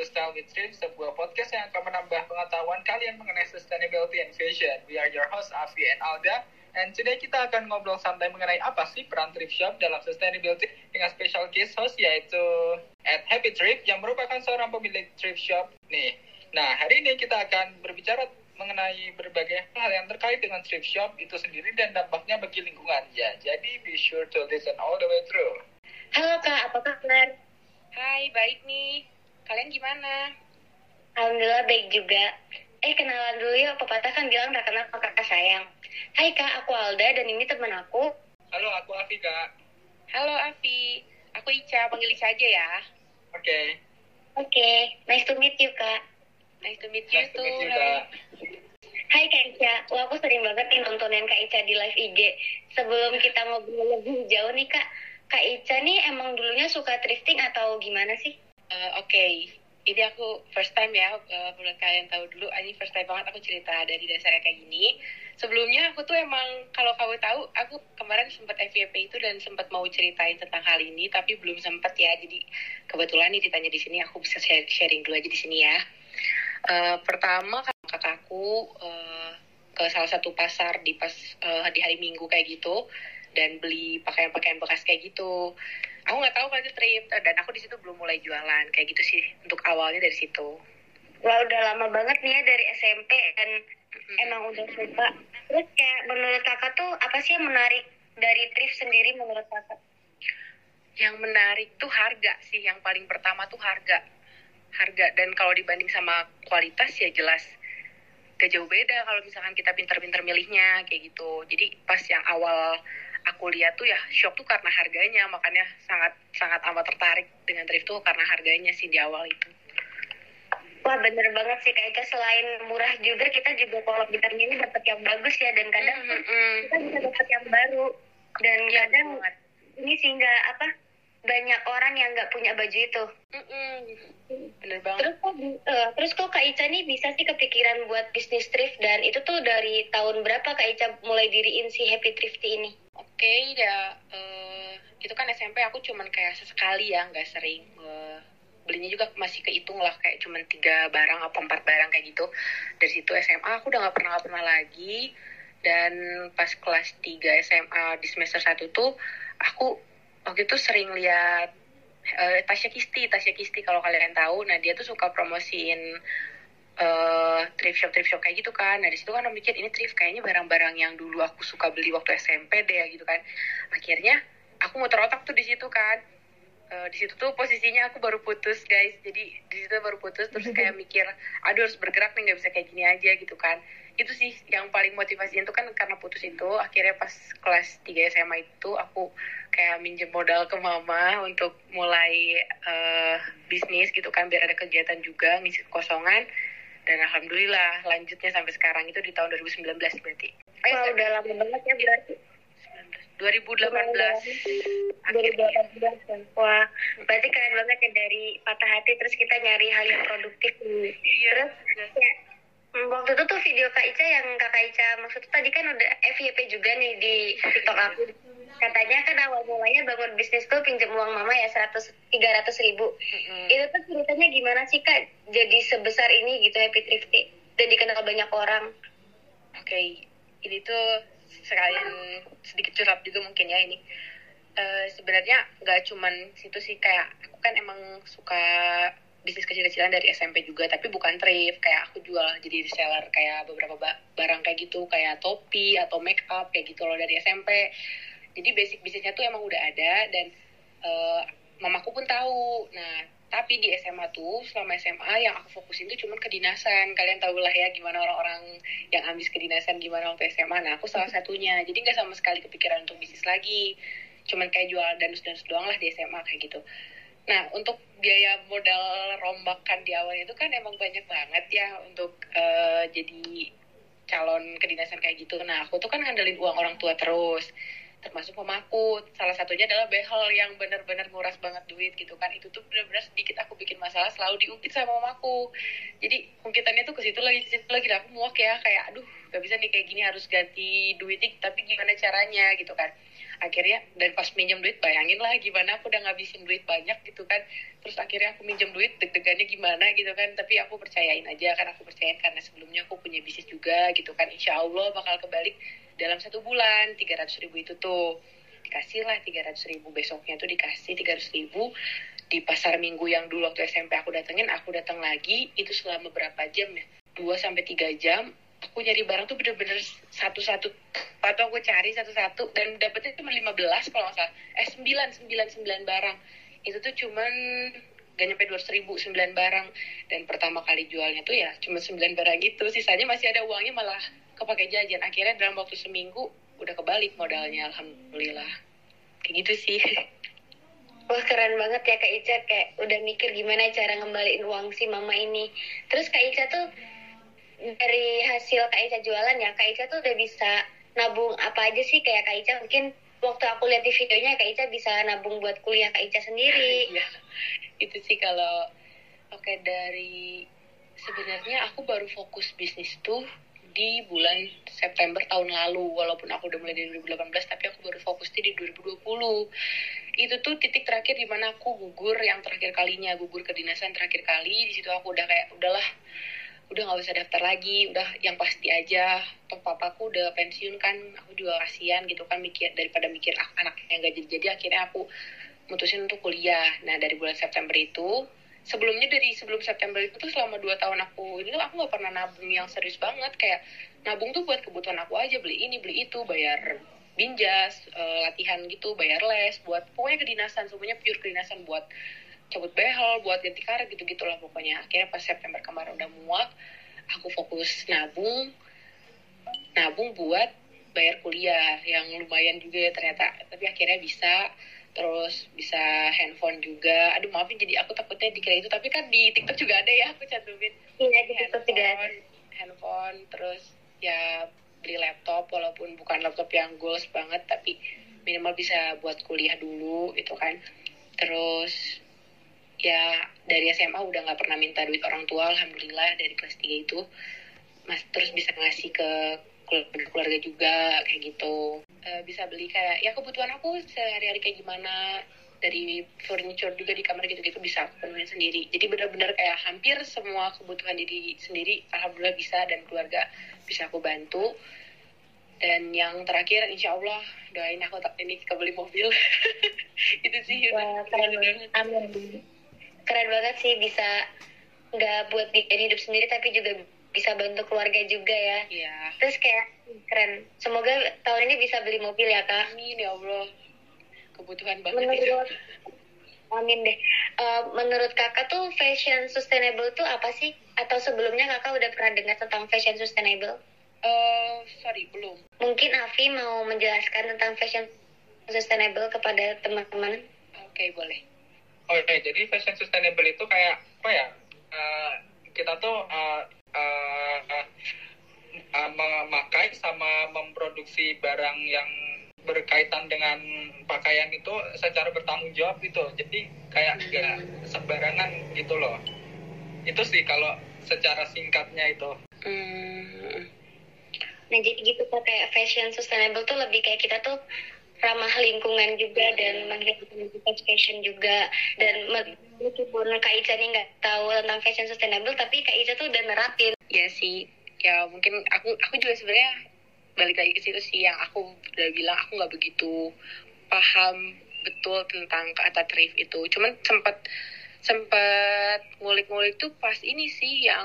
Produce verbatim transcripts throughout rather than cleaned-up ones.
to Style with Thrift, sebuah podcast yang akan menambah pengetahuan kalian mengenai sustainability and fashion. We are your host, Afi and Alda. And today kita akan ngobrol santai mengenai apa sih peran thrift shop dalam sustainability dengan special guest host yaitu at Happy Thrift yang merupakan seorang pemilik thrift shop. Nih, nah hari ini kita akan berbicara mengenai berbagai hal yang terkait dengan thrift shop itu sendiri dan dampaknya bagi lingkungan. Ya, jadi be sure to listen all the way through. Halo Kak, apa kabar? Hai, baik nih. Kalian gimana? Alhamdulillah baik juga. Eh, kenalan dulu yuk. Pepatah kan bilang tak kenal maka kakak sayang. Hai Kak, aku Alda dan ini teman aku. Halo, aku Afi, Kak. Halo Afi, aku Ica, panggil Ica aja ya. Oke. Okay. Oke, okay. Nice to meet you Kak. Nice to meet you Nice to too. meet you, Kak. Hai Kak Ica, wah aku sering banget nih nontonin Kak Ica di live I G. Sebelum kita ngobrol lebih jauh nih Kak, Kak Ica nih emang dulunya suka thrifting atau gimana sih? Uh, Oke, okay. Ini aku first time ya, uh, menurut kalian tahu dulu, ini first time banget aku cerita dari dasarnya kayak gini. Sebelumnya aku tuh emang, kalau kamu tahu, aku kemarin sempat F Y P itu dan sempat mau ceritain tentang hal ini, tapi belum sempat ya. Jadi kebetulan nih ditanya di sini, aku bisa sharing dulu aja di sini ya. Uh, pertama, kakakku uh, ke salah satu pasar di pas uh, di hari Minggu kayak gitu, dan beli pakaian-pakaian bekas kayak gitu. Aku nggak tahu kalau itu thrift, dan aku di situ belum mulai jualan kayak gitu sih. Untuk awalnya dari situ. Wah udah lama banget nih ya dari S M P dan mm-hmm. emang udah suka. Terus kayak menurut kakak tuh apa sih yang menarik dari thrift sendiri menurut kakak? Yang menarik tuh harga sih, yang paling pertama tuh harga. Harga, dan kalau dibanding sama kualitas ya jelas gak jauh beda kalau misalkan kita pintar-pintar milihnya kayak gitu. Jadi pas yang awal aku lihat tuh ya shock tuh karena harganya, makanya sangat sangat amat tertarik dengan thrift tuh karena harganya sih di awal itu. Wah bener banget sih Kak Ika, selain murah juga kita juga kalau kita milih dapat yang bagus ya, dan kadang mm-hmm. kita bisa dapat yang baru dan ya, kadang banget. Ini sih nggak apa banyak orang yang nggak punya baju itu. Mm-hmm. Bener banget. Terus kok uh, terus kok Kak Ica nih bisa sih kepikiran buat bisnis thrift, dan itu tuh dari tahun berapa Kak Ica mulai diriin si Happy Thrifty ini? Oke okay, ya uh, itu kan S M P aku cuman kayak sesekali ya, nggak sering. Uh, belinya juga masih kehitung lah, kayak cuman tiga barang apa empat barang kayak gitu. Dari situ S M A aku udah nggak pernah nggak pernah lagi, dan pas kelas tiga S M A di semester satu tuh aku waktu itu sering lihat uh, Tasya Kisti, Tasya Kisti kalau kalian tahu. Nah dia tuh suka promosiin uh, thrift shop thrift shop kayak gitu kan. Nah di situ kan aku mikir ini thrift kayaknya barang-barang yang dulu aku suka beli waktu S M P deh gitu kan. Akhirnya aku muter otak tuh di situ kan. Uh, di situ tuh posisinya aku baru putus guys, jadi di situ baru putus terus kayak mikir aduh harus bergerak nih, nggak bisa kayak gini aja gitu kan. Itu sih yang paling motivasinya itu kan karena putus itu. Akhirnya pas kelas tiga S M A itu aku kayak minjem modal ke mama untuk mulai uh, bisnis gitu kan, biar ada kegiatan juga ngisi kekosongan, dan alhamdulillah lanjutnya sampai sekarang itu di tahun dua ribu sembilan belas berarti. Eh, Wah udah lama banget ya berarti. dua ribu delapan belas dua ribu delapan belas kan. Wah, berarti keren banget ya, dari patah hati terus kita nyari hal yang produktif nih. Iya. Terus ya, waktu itu tuh video Kak Ica yang Kakak Ica maksud tadi kan udah F Y P juga nih di TikTok aku. Katanya kan awal mulanya bangun bisnis tuh pinjam uang mama ya seratus tiga ratus ribu. Mm-hmm. Itu tuh ceritanya gimana sih Kak jadi sebesar ini gitu Happy Thrifty dan dikenal banyak orang? Oke, okay. Ini tuh sekalian sedikit curhat juga mungkin ya ini. Uh, sebenarnya nggak cuman situ sih, kayak aku kan emang suka bisnis kecil-kecilan dari S M P juga, tapi bukan thrift. Kayak aku jual jadi reseller kayak beberapa barang kayak gitu, kayak topi atau make up kayak gitu loh dari S M P. Jadi basic bisnisnya tuh emang udah ada, dan uh, mamaku pun tahu. Nah tapi di S M A tuh, selama S M A yang aku fokusin tuh cuman kedinasan. Kalian tahu lah ya gimana orang-orang yang ambis kedinasan gimana waktu S M A. Nah aku salah satunya, jadi gak sama sekali kepikiran untuk bisnis lagi. Cuman kayak jual danus-danus doang lah di S M A kayak gitu. Nah untuk biaya modal rombakan di awal itu kan emang banyak banget ya untuk uh, jadi calon kedinasan kayak gitu. Nah aku tuh kan ngandelin uang orang tua terus, termasuk mamaku. Salah satunya adalah behel yang benar-benar nguras banget duit gitu kan. Itu tuh benar-benar sedikit aku bikin masalah selalu diungkit sama mamaku. Jadi ungkitannya tuh ke situ lagi, ke situ lagi. Aku muak ya, kayak aduh nggak bisa nih kayak gini, harus ganti duit, tapi gimana caranya gitu kan. Akhirnya dan pas minjem duit, bayangin lah gimana aku udah ngabisin duit banyak gitu kan, terus akhirnya aku minjem duit, deg-degannya gimana gitu kan. Tapi aku percayain aja kan, aku percayain karena sebelumnya aku punya bisnis juga gitu kan, insya Allah bakal kebalik dalam satu bulan. Tiga ratus ribu itu tuh dikasih lah, tiga ratus ribu besoknya tuh dikasih tiga ratus ribu di pasar minggu yang dulu waktu S M P aku datengin. Aku datang lagi itu selama berapa jam ya, dua sampai tiga jam. Aku nyari barang tuh bener-bener satu-satu, atau aku cari satu-satu, dan dapetnya cuma lima belas kalau nggak salah, eh sembilan, sembilan, sembilan barang. Itu tuh cuman gak nyampe dua ratus ribu, sembilan barang. Dan pertama kali jualnya tuh ya cuma sembilan barang gitu, sisanya masih ada uangnya, malah kepake jajan. Akhirnya dalam waktu seminggu udah kebalik modalnya, alhamdulillah. Kayak gitu sih. Wah, keren banget ya Kak Ica, kayak udah mikir gimana cara ngembaliin uang si mama ini. Terus Kak Ica tuh dari hasil Kak Ica jualan ya, Kak Ica tuh udah bisa nabung apa aja sih? Kayak Kak Ica mungkin waktu aku lihat di videonya, Kak Ica bisa nabung buat kuliah Kak Ica sendiri. Iya, itu sih kalau oke okay, dari sebenarnya aku baru fokus bisnis tuh di bulan September tahun lalu, walaupun aku udah mulai dari dua ribu delapan belas, tapi aku baru fokus di dua ribu dua puluh. Itu tuh titik terakhir di mana aku gugur yang terakhir kalinya, gugur kedinasan terakhir kali. Di situ aku udah kayak udahlah, udah nggak usah daftar lagi, udah yang pasti aja. Toh papaku udah pensiun kan, aku juga kasihan gitu kan, mikir daripada mikir ah, anaknya nggak jadi-jadi. Akhirnya aku mutusin untuk kuliah. Nah dari bulan September itu, sebelumnya dari sebelum September itu tuh selama dua tahun aku ini tuh aku nggak pernah nabung yang serius banget. Kayak nabung tuh buat kebutuhan aku aja, beli ini beli itu, bayar binjas, uh, latihan gitu, bayar les, buat pokoknya kedinasan, semuanya pure kedinasan, buat cabut behel, buat ganti karet gitu-gitu lah pokoknya. Akhirnya pas September kemarin udah muak, aku fokus nabung, nabung buat bayar kuliah yang lumayan juga ya ternyata. Tapi akhirnya bisa, terus bisa handphone juga. Aduh maafin jadi aku takutnya dikira itu, tapi kan di TikTok juga ada ya aku cantumin. Iya, di TikTok juga ada. Handphone, terus ya beli laptop, walaupun bukan laptop yang goals banget, tapi minimal bisa buat kuliah dulu gitu kan. Terus ya dari S M A udah nggak pernah minta duit orang tua, alhamdulillah dari kelas tiga itu mas terus bisa ngasih ke keluarga juga kayak gitu. E, bisa beli kayak ya kebutuhan aku sehari-hari kayak gimana, dari furniture juga di kamar gitu-gitu bisa aku penuhin sendiri. Jadi benar-benar kayak hampir semua kebutuhan diri sendiri alhamdulillah bisa, dan keluarga bisa aku bantu. Dan yang terakhir insya Allah doain aku tak ini kebeli mobil. Itu sih. Wah, keren banget. Amin. Keren banget sih, bisa nggak buat bikin hidup sendiri tapi juga bisa bantu keluarga juga ya. Iya. Terus kayak keren. Semoga tahun ini bisa beli mobil ya Kak. Amin ya Allah. Kebutuhan banget Menurut, itu. Amin deh. Uh, menurut Kakak tuh fashion sustainable tuh apa sih? Atau sebelumnya Kakak udah pernah dengar tentang fashion sustainable? Uh, sorry, belum. Mungkin Afi mau menjelaskan tentang fashion sustainable kepada teman-teman. Oke, okay, boleh. Oke, okay, jadi fashion sustainable itu kayak apa ya? Uh, kita tuh uh, uh, uh, uh, memakai sama memproduksi barang yang berkaitan dengan pakaian itu secara bertanggung jawab gitu. Jadi kayak nggak sembarangan gitu loh. Itu sih kalau secara singkatnya itu. Hmm. Nah jadi gitu Kak, kayak fashion sustainable tuh lebih kayak kita tuh ramah lingkungan juga dan menghilangkan fashion juga. Dan meskipun Kak Ica nih nggak tahu tentang fashion sustainable, tapi Kak Ica tuh udah nerapin. Ya sih, ya mungkin aku aku juga sebenarnya balik lagi ke situ sih, yang aku udah bilang aku nggak begitu paham betul tentang kata thrift itu. Cuman sempat sempat ngulik-ngulik tuh pas ini sih yang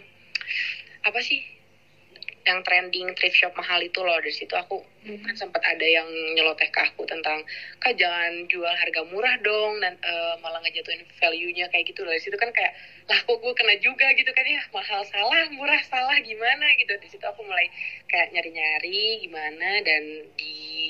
apa sih yang trending thrift shop mahal itu loh. Dari situ aku hmm. kan sempat ada yang nyeloteh ke aku tentang Kak jangan jual harga murah dong, dan uh, malah ngejatuhin value-nya kayak gitu loh. Dari situ kan kayak lah kok gue kena juga gitu kan ya, mahal salah, murah salah gimana gitu. Di situ aku mulai kayak nyari-nyari gimana, dan di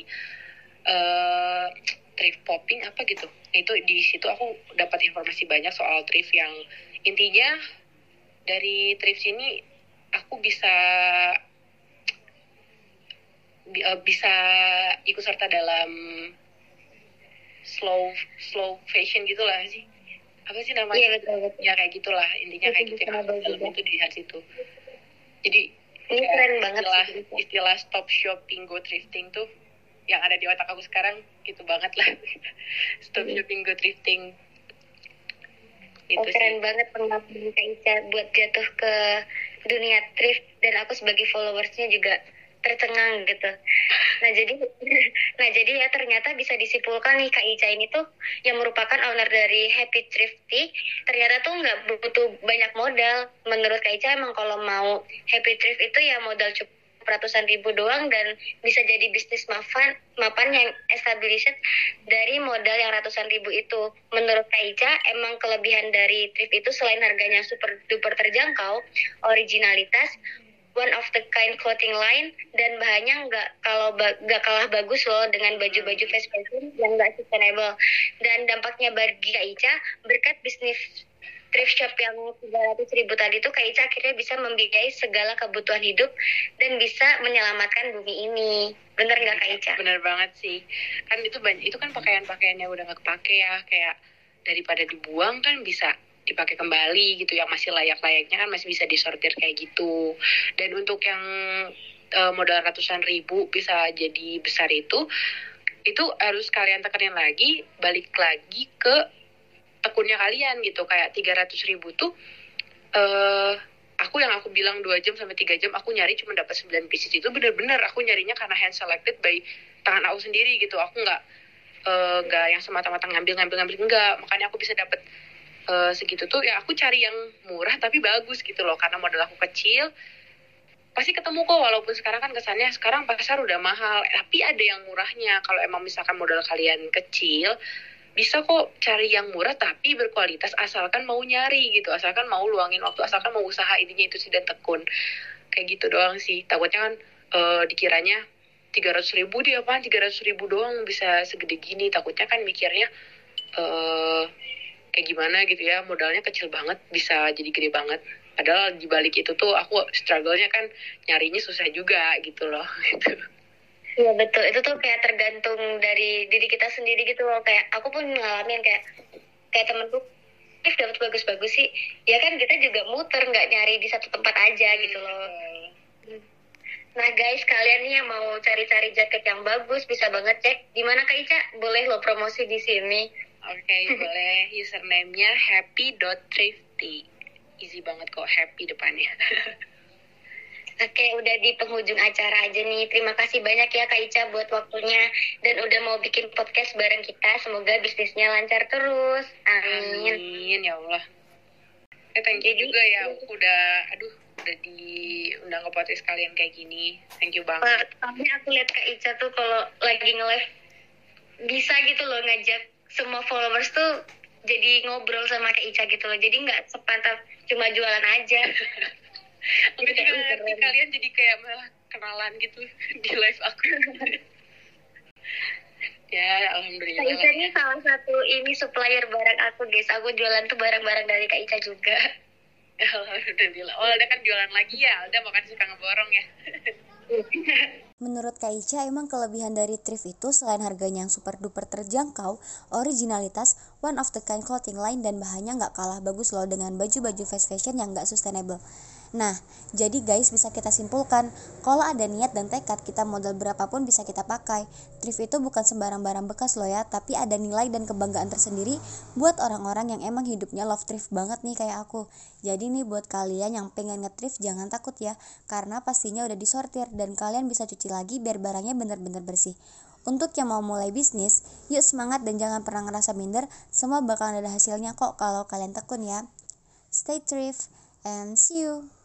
uh, thrift popping apa gitu. Itu di situ aku dapat informasi banyak soal thrift, yang intinya dari thrift sini aku bisa bisa ikut serta dalam slow slow fashion gitu lah sih, apa sih namanya? Iya betul, betul. Ya kayak gitulah intinya, kayak gitu yang aku dalam itu dilihat situ. Jadi Ini Kayak keren banget istilah sih. istilah stop shopping go thrifting tuh yang ada di otak aku sekarang itu banget lah. Stop shopping go thrifting. Itu Oh, keren sih. banget pengalaman Kak Ica buat jatuh ke dunia thrift, dan aku sebagai followersnya juga tercengang gitu. Nah jadi, nah jadi ya ternyata bisa disimpulkan nih Kak Ica ini tuh yang merupakan owner dari Happy Thrifty, ternyata tuh nggak butuh banyak modal. Menurut Kak Ica emang kalau mau Happy Thrift itu ya modal cukup ratusan ribu doang, dan bisa jadi bisnis mapan mapan yang established dari modal yang ratusan ribu itu. Menurut Kak Ica, emang kelebihan dari thrift itu selain harganya super duper terjangkau, originalitas, one of the kind clothing line, dan bahannya nggak kalau ba- nggak kalah bagus loh dengan baju-baju fast fashion yang nggak sustainable. Dan dampaknya bagi Kak Ica, berkat bisnis thrift shop yang tiga ratus ribu tadi tuh Kak Ica akhirnya bisa membiayai segala kebutuhan hidup dan bisa menyelamatkan bumi ini. Bener nggak Kak Ica? Bener banget sih. Kan itu banyak, itu kan pakaian-pakaian yang udah nggak kepake ya, kayak daripada dibuang kan bisa dipakai kembali gitu, yang masih layak-layaknya kan masih bisa disortir kayak gitu. Dan untuk yang uh, modal ratusan ribu bisa jadi besar itu, itu harus kalian tekenin lagi, balik lagi ke tekunnya kalian gitu. Kayak tiga ratus ribu tuh uh, aku yang aku bilang dua jam sampai tiga jam aku nyari cuma dapat sembilan pieces, itu bener-bener aku nyarinya karena hand selected by tangan aku sendiri gitu. Aku nggak uh, nggak yang semata-mata ngambil-ngambil-ngambil, enggak. Makanya aku bisa dapat uh, segitu tuh ya aku cari yang murah tapi bagus gitu loh, karena modal aku kecil. Pasti ketemu kok, walaupun sekarang kan kesannya sekarang pasar udah mahal, tapi ada yang murahnya. Kalau emang misalkan modal kalian kecil, bisa kok cari yang murah tapi berkualitas, asalkan mau nyari gitu, asalkan mau luangin waktu, asalkan mau usaha, intinya itu sih, dan tekun. Kayak gitu doang sih. Takutnya kan uh, dikiranya tiga ratus ribu dia apaan, tiga ratus ribu doang bisa segede gini. Takutnya kan mikirnya uh, kayak gimana gitu ya, modalnya kecil banget bisa jadi gede banget. Padahal dibalik itu tuh aku struggle-nya kan nyarinya susah juga gitu loh. Gitu. Iya betul, itu tuh kayak tergantung dari diri kita sendiri gitu loh. Kayak aku pun ngalamin kayak kayak temenku if dapat bagus-bagus sih, ya kan kita juga muter, nggak nyari di satu tempat aja gitu loh. Nah guys, kalian nih yang mau cari-cari jaket yang bagus bisa banget cek di mana Kak Ica, boleh lo promosi di sini. Oke, okay, boleh. Username-nya happy dot thrifty. Easy banget kok, happy depannya. Oke, udah di penghujung acara aja nih. Terima kasih banyak ya Kak Ica buat waktunya dan udah mau bikin podcast bareng kita. Semoga bisnisnya lancar terus. Amin. Amin ya Allah. Eh, thank you juga ya udah, aduh, udah diundang ke podcast kalian kayak gini. Thank you banget. Soalnya aku lihat Kak Ica tuh kalau lagi nge-live bisa gitu loh ngajak semua followers tuh jadi ngobrol sama Kak Ica gitu loh. Jadi nggak sepantau cuma jualan aja. Aku juga nanti kalian jadi kayak malah kenalan gitu di live aku. Ya, alhamdulillah. Kak Ica ini salah satu ini supplier barang aku guys. Aku jualan tuh barang-barang dari Kak Ica juga. Alhamdulillah. Oh, Alda kan jualan lagi ya. Alda makan suka ngeborong ya. Menurut Kak Ica, emang kelebihan dari thrift itu selain harganya yang super duper terjangkau, originalitas, one of the kind clothing line, dan bahannya nggak kalah bagus loh dengan baju-baju fast fashion yang nggak sustainable. Nah, jadi guys bisa kita simpulkan, kalau ada niat dan tekad, kita modal berapapun bisa kita pakai. Thrift itu bukan sembarang barang bekas loh ya, tapi ada nilai dan kebanggaan tersendiri buat orang-orang yang emang hidupnya love thrift banget nih kayak aku. Jadi nih buat kalian yang pengen nge-thrift jangan takut ya, karena pastinya udah disortir dan kalian bisa cuci lagi biar barangnya bener-bener bersih. Untuk yang mau mulai bisnis, yuk semangat dan jangan pernah ngerasa minder, semua bakalan ada hasilnya kok kalau kalian tekun ya. Stay thrift and see you.